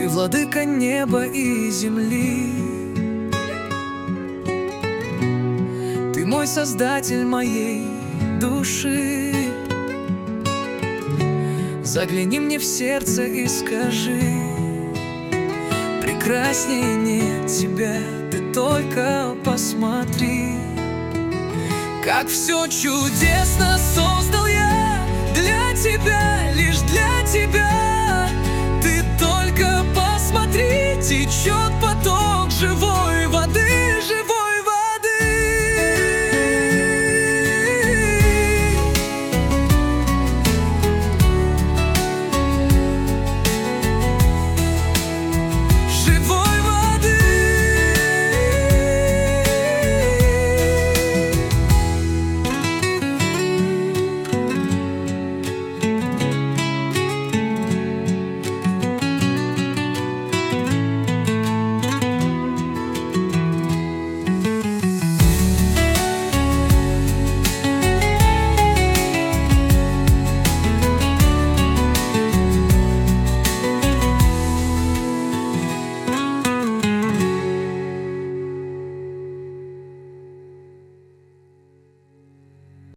Ты владыка неба и земли. Ты мой создатель моей души. Загляни мне в сердце и скажи: прекраснее нет тебя, ты только посмотри. Как все чудесно создал я для тебя, лишь для тебя. Ты только посмотри, течет поток живой.